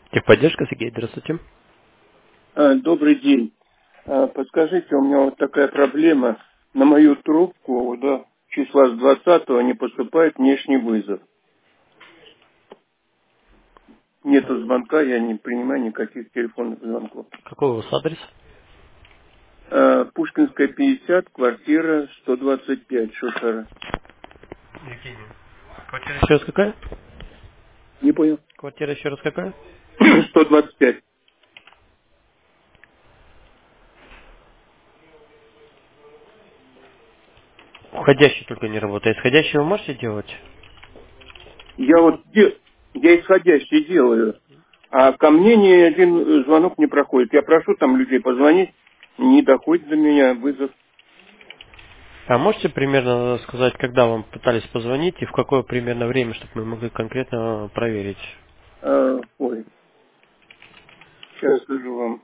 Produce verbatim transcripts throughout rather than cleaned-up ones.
Техподдержка, Сергей, здравствуйте. А, Добрый день. А, Подскажите, у меня вот такая проблема. На мою трубку да, числа с двадцатого не поступает внешний вызов. Нету звонка, я не принимаю никаких телефонных звонков. Какой у вас адрес? А, Пушкинская, пятьдесят, квартира сто двадцать пять, Шушера. Евгений. Квартира еще раз какая? Не понял. Квартира еще раз какая? сто двадцать пять. Входящий только не работает. Исходящий вы можете делать? Я вот де- я исходящий делаю, а ко мне ни один звонок не проходит. Я прошу там людей позвонить, не доходит до меня вызов. А можете примерно сказать, когда вам пытались позвонить и в какое примерно время, чтобы мы могли конкретно проверить? А, ой, сейчас скажу вам.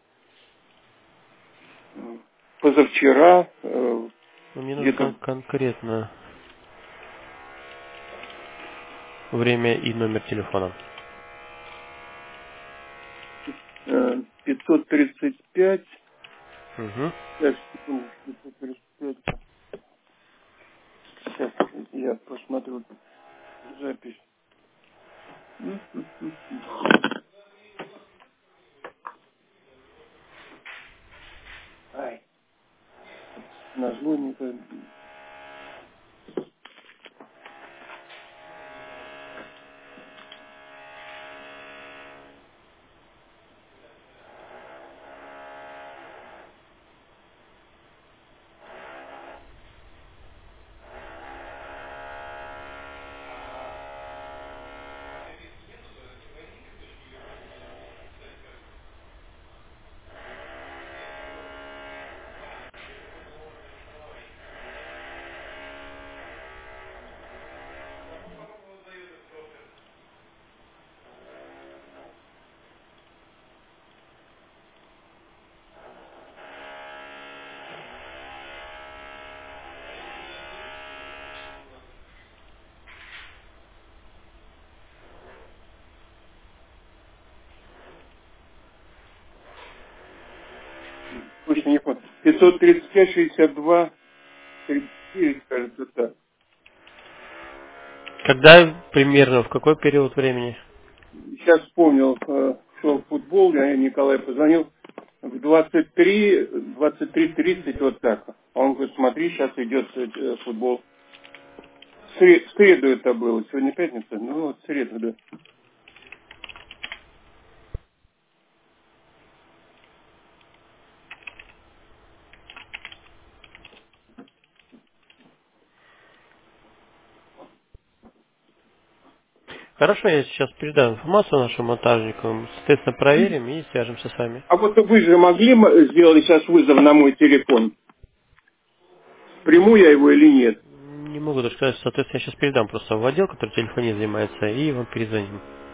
Позавчера, э, Ну, мне нужно кон- где-то конкретно время и номер телефона. э, пятьсот тридцать пять, Угу. сейчас, секунду, пятьсот тридцать пять, сейчас я посмотрю запись. Ай, назло не пойму. Точно не помню. пятьсот тридцать пять, шестьдесят два, тридцать девять, кажется, так. Когда примерно, в какой период времени? Сейчас вспомнил, э, шел футбол, я Николай позвонил, в двадцать три, двадцать три тридцать, вот так. Он говорит, смотри, сейчас идет э, футбол. В сре- в среду это было, сегодня пятница, ну вот в среду, да. Хорошо, я сейчас передам информацию нашим монтажникам, соответственно, проверим и свяжемся с вами. А вот вы же могли м- сделать сейчас вызов на мой телефон? Приму я его или нет? Не могу даже сказать, соответственно, я сейчас передам просто в отдел, который телефонией занимается, и вам перезвоним.